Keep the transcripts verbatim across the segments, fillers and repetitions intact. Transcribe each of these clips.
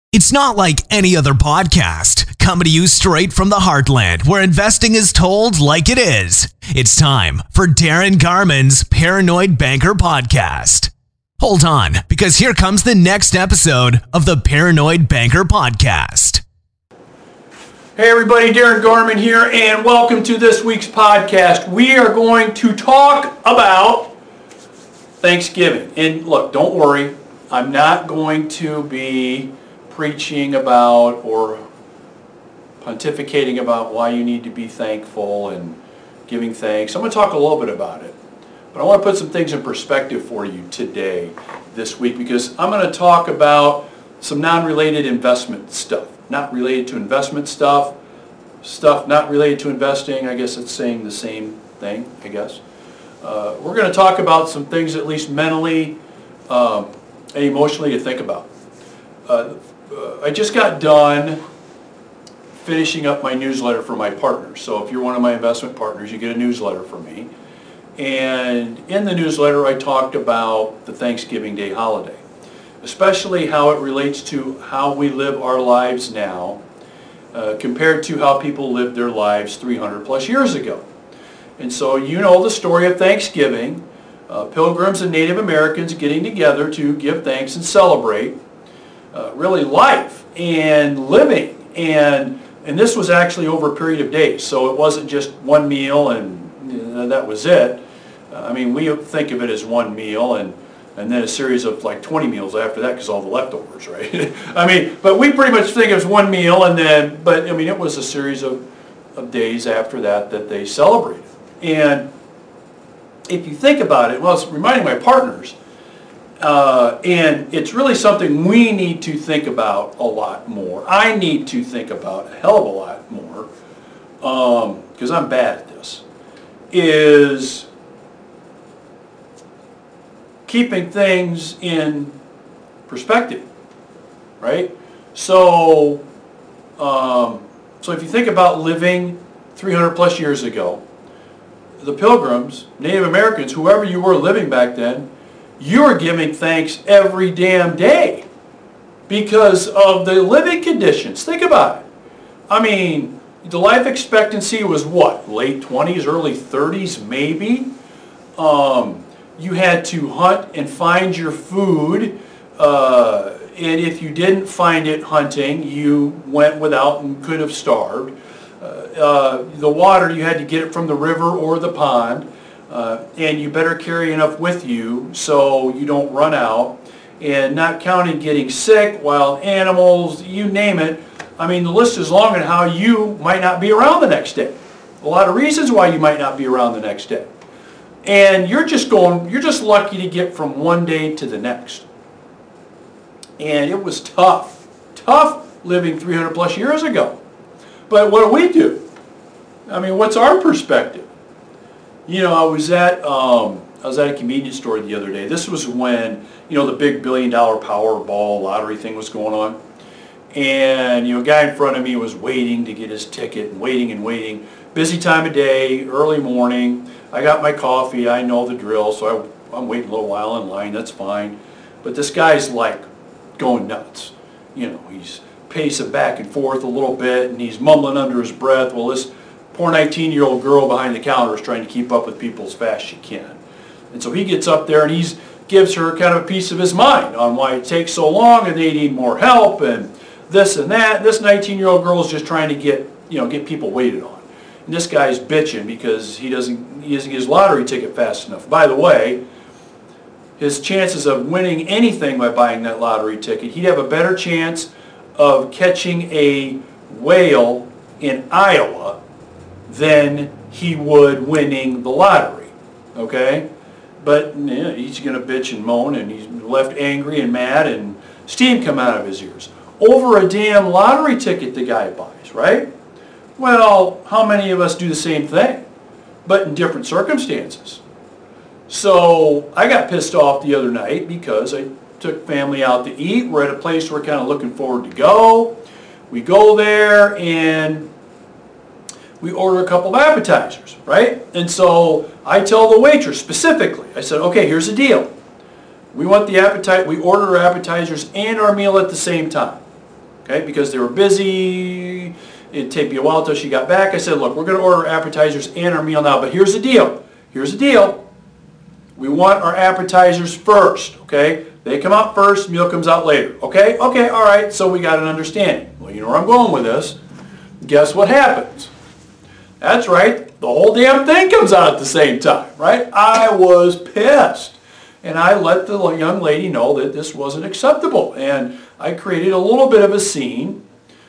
It's not like any other podcast, coming to you straight from the heartland, where investing is told like it is. It's time for Darren Garman's Paranoid Banker Podcast. Hold on, because here comes the next episode of the Paranoid Banker Podcast. Hey everybody, Darren Garman here, and welcome to this week's podcast. We are going to talk about Thanksgiving. And look, don't worry, I'm not going to be preaching about or pontificating about why you need to be thankful and giving thanks. I'm going to talk a little bit about it. But I want to put some things in perspective for you today, this week, because I'm going to talk about some non-related investment stuff. Not related to investment stuff, stuff not related to investing. I guess it's saying the same thing, I guess. Uh, we're going to talk about some things at least mentally um, and emotionally to think about. Uh, uh, I just got done finishing up my newsletter for my partners. So if you're one of my investment partners, you get a newsletter from me. And in the newsletter, I talked about the Thanksgiving Day holiday, especially how it relates to how we live our lives now uh, compared to how people lived their lives three hundred plus years ago. And so you know the story of Thanksgiving, uh, Pilgrims and Native Americans getting together to give thanks and celebrate uh, really life and living. And, and this was actually over a period of days, so it wasn't just one meal and you know, that was it. Uh, I mean, we think of it as one meal and and then a series of like twenty meals after that because all the leftovers, right? I mean, but we pretty much think it was one meal and then, but I mean, it was a series of, of days after that that they celebrated. And if you think about it, well, it's reminding my partners, uh, and it's really something we need to think about a lot more. I need to think about a hell of a lot more, because um, I'm bad at this, is keeping things in perspective, right? So, um, so if you think about living three hundred plus years ago, the Pilgrims, Native Americans, whoever you were living back then, you were giving thanks every damn day because of the living conditions. Think about it. I mean, the life expectancy was what? Late twenties, early thirties, maybe? Um, you had to hunt and find your food, uh, and if you didn't find it hunting, you went without and could have starved. Uh, uh, the water, you had to get it from the river or the pond, uh, and you better carry enough with you so you don't run out, and not counting getting sick, wild animals, you name it. I mean, the list is long on how you might not be around the next day. A lot of reasons why you might not be around the next day. And you're just going, you're just lucky to get from one day to the next. And it was tough, tough living three hundred plus years ago. But what do we do? I mean, what's our perspective? You know, I was at um, I was at a convenience store the other day. This was when, you know, the big billion dollar Powerball lottery thing was going on. And, you know, a guy in front of me was waiting to get his ticket and waiting and waiting. Busy time of day, early morning. I got my coffee. I know the drill, so I, I'm waiting a little while in line. That's fine. But this guy's like going nuts. You know, he's pacing back and forth a little bit, and he's mumbling under his breath. Well, this poor nineteen-year-old girl behind the counter is trying to keep up with people as fast as she can. And so he gets up there and he gives her kind of a piece of his mind on why it takes so long and they need more help and this and that. This nineteen-year-old girl is just trying to get, you know, get people waited on. And this guy's bitching because he doesn't, he doesn't get his lottery ticket fast enough. By the way, his chances of winning anything by buying that lottery ticket, he'd have a better chance of catching a whale in Iowa than he would winning the lottery, okay? But you know, he's going to bitch and moan, and he's left angry and mad, and steam come out of his ears over a damn lottery ticket the guy buys, right? Well, how many of us do the same thing, but in different circumstances? So I got pissed off the other night because I took family out to eat. We're at a place we're kind of looking forward to go. We go there and we order a couple of appetizers, right? And so I tell the waitress specifically, I said, okay, here's the deal. We want the appetite, we order our appetizers and our meal at the same time. okay, because they were busy. It'd take me a while until she got back. I said, look, we're going to order appetizers and our meal now, but here's the deal. Here's the deal. We want our appetizers first, okay? They come out first, meal comes out later, okay? Okay, all right, so we got an understanding. Well, you know where I'm going with this. Guess what happens? That's right, the whole damn thing comes out at the same time, right? I was pissed. And I let the young lady know that this wasn't acceptable. And I created a little bit of a scene.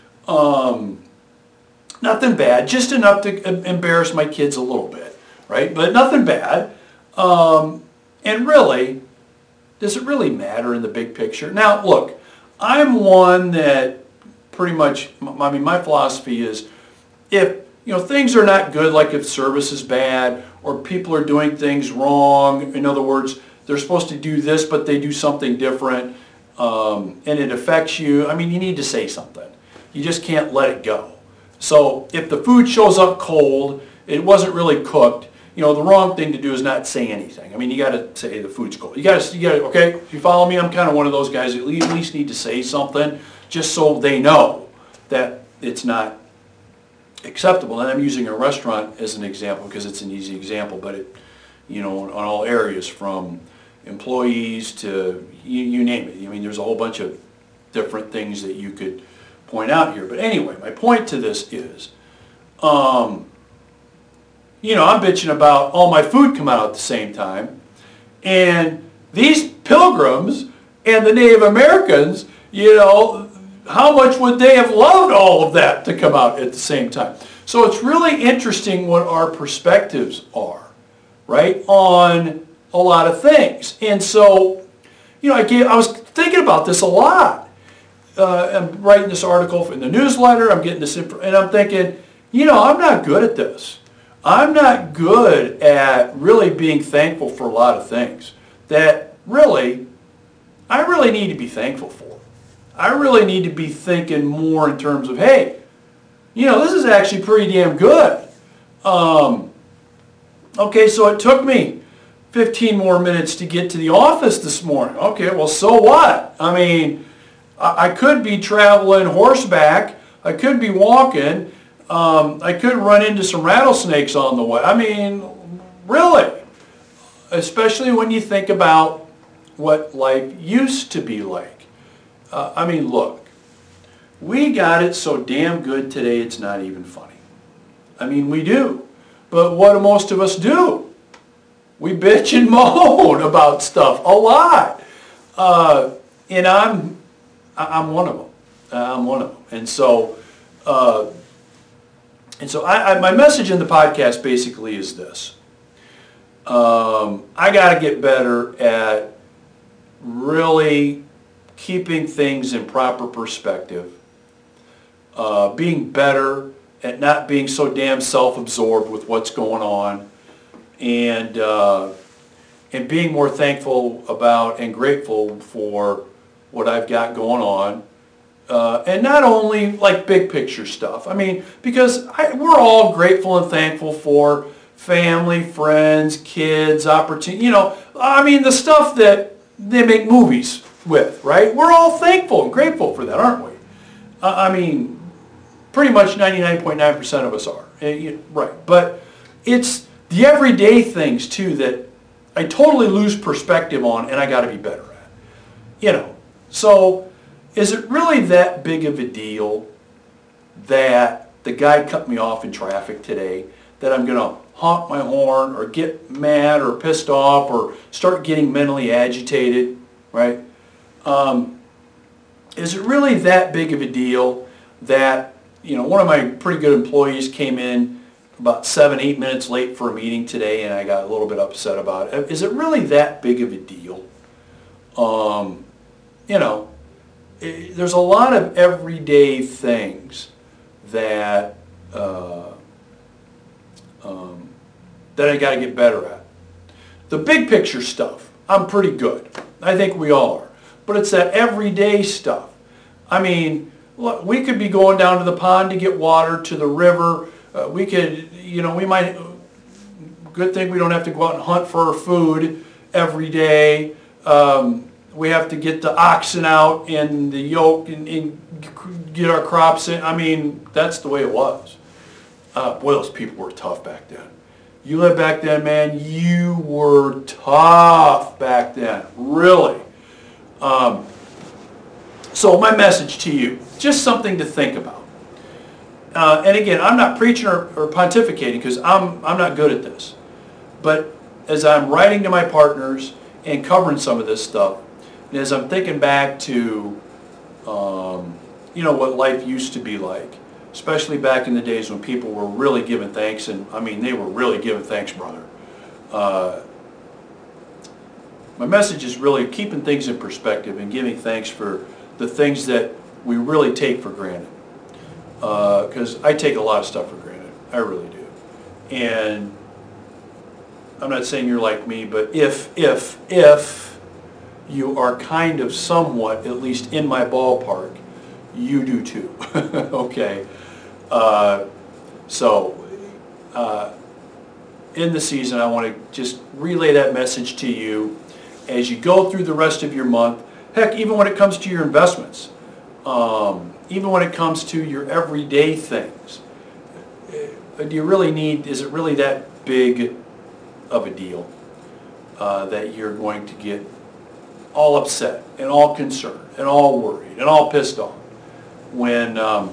Um, nothing bad, just enough to embarrass my kids a little bit, right? But nothing bad. Um, and really, does it really matter in the big picture? Now, look, I'm one that pretty much, I mean, my philosophy is if, you know, things are not good, like if service is bad or people are doing things wrong, in other words, they're supposed to do this, but they do something different, um, and it affects you, I mean, you need to say something. You just can't let it go. So if the food shows up cold, it wasn't really cooked, you know, the wrong thing to do is not say anything. I mean, you got to say the food's cold. You got to, you got to, okay, if you follow me, I'm kind of one of those guys that at least need to say something just so they know that it's not acceptable. And I'm using a restaurant as an example because it's an easy example, but it, you know, on all areas from employees to you, you name it. I mean, there's a whole bunch of different things that you could point out here. But anyway, my point to this is, um, you know, I'm bitching about all my food come out at the same time. And these pilgrims and the Native Americans, you know, how much would they have loved all of that to come out at the same time? So it's really interesting what our perspectives are, right, on a lot of things. And so, you know, I, gave, I was thinking about this a lot. Uh, I'm writing this article in the newsletter, I'm getting this info, and I'm thinking, you know, I'm not good at this. I'm not good at really being thankful for a lot of things that really, I really need to be thankful for. I really need to be thinking more in terms of, hey, you know, this is actually pretty damn good. Um, okay, so it took me fifteen more minutes to get to the office this morning. Okay, well, so what? I mean, I, I could be traveling horseback. I could be walking. Um, I could run into some rattlesnakes on the way. I mean, really, especially when you think about what life used to be like. Uh, I mean, look, we got it so damn good today it's not even funny. I mean, we do. But what do most of us do? We bitch and moan about stuff a lot. Uh, and I'm, I'm one of them. I'm one of them. And so, uh, And so I, I, my message in the podcast basically is this. Um, I got to get better at really keeping things in proper perspective, uh, being better at not being so damn self-absorbed with what's going on, and, uh, and being more thankful about and grateful for what I've got going on. Uh, and not only like big picture stuff. I mean, because I, we're all grateful and thankful for family, friends, kids, opportunity. You know, I mean, the stuff that they make movies with, right? We're all thankful and grateful for that, aren't we? Uh, I mean, pretty much ninety-nine point nine percent of us are. Uh, you, right. But it's the everyday things, too, that I totally lose perspective on and I got to be better at. You know, so... Is it really that big of a deal that the guy cut me off in traffic today, that I'm going to honk my horn or get mad or pissed off or start getting mentally agitated, right? Um, is it really that big of a deal that, you know, one of my pretty good employees came in about seven, eight minutes late for a meeting today and I got a little bit upset about it. Is it really that big of a deal? Um, you know, there's a lot of everyday things that uh, um, that I got to get better at. The big picture stuff, I'm pretty good. I think we all are. But it's that everyday stuff. I mean, look, we could be going down to the pond to get water, to the river. Uh, we could, you know, we might, good thing we don't have to go out and hunt for our food every day. Um, We have to get the oxen out and the yoke and, and get our crops in. I mean, that's the way it was. Uh, boy, those people were tough back then. You lived back then, man, you were tough back then, really. Um, so my message to you, just something to think about. Uh, and again, I'm not preaching or, or pontificating because I'm, I'm not good at this. But as I'm writing to my partners and covering some of this stuff, and as I'm thinking back to, um, you know, what life used to be like, especially back in the days when people were really giving thanks, and I mean, they were really giving thanks, brother. Uh, my message is really keeping things in perspective and giving thanks for the things that we really take for granted. Because uh, I take a lot of stuff for granted. I really do. And I'm not saying you're like me, but if, if, if you are kind of somewhat, at least in my ballpark, you do too. Okay? Uh, so, uh, in the season, I want to just relay that message to you as you go through the rest of your month. Heck, even when it comes to your investments, um, even when it comes to your everyday things, do you really need, is it really that big of a deal uh, that you're going to get all upset and all concerned and all worried and all pissed off when um,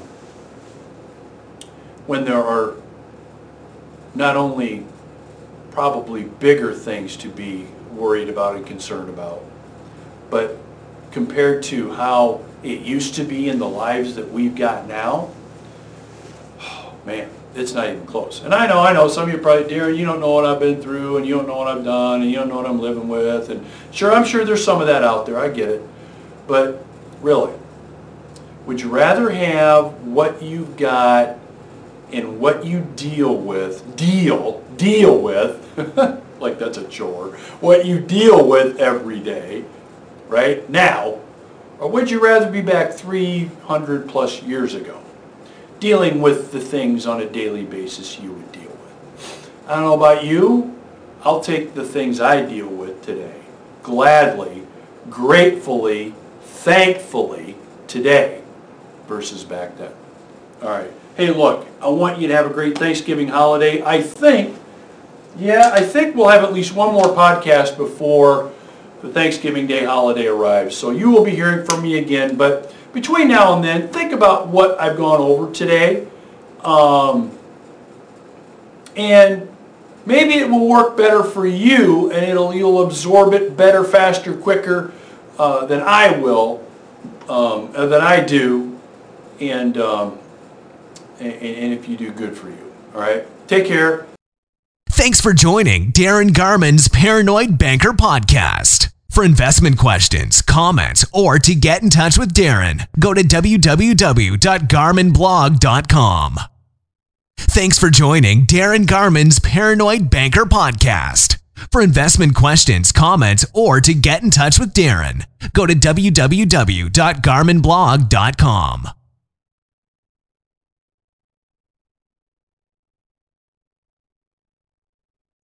when there are not only probably bigger things to be worried about and concerned about, but compared to how it used to be in the lives that we've got now, oh, man, it's not even close. And I know, I know, some of you probably, Darren, you don't know what I've been through, and you don't know what I've done, and you don't know what I'm living with, and sure, I'm sure there's some of that out there, I get it, but really, would you rather have what you've got and what you deal with, deal, deal with, like that's a chore, what you deal with every day, right, now, or would you rather be back three hundred plus years ago, dealing with the things on a daily basis you would deal with? I don't know about you, I'll take the things I deal with today, gladly, gratefully, thankfully, today, versus back then. All right. Hey, look, I want you to have a great Thanksgiving holiday. I think, yeah, I think we'll have at least one more podcast before the Thanksgiving Day holiday arrives. So you will be hearing from me again. But between now and then, think about what I've gone over today. Um, and maybe it will work better for you, and it'll you'll absorb it better, faster, quicker uh, than I will, um, than I do. And, um, and, and if you do, good for you. All right? Take care. Thanks for joining Darren Garman's Paranoid Banker Podcast. For investment questions, comments, or to get in touch with Darren, go to w w w dot garmin blog dot com. Thanks for joining Darren Garman's Paranoid Banker Podcast. For investment questions, comments, or to get in touch with Darren, go to w w w dot garmin blog dot com.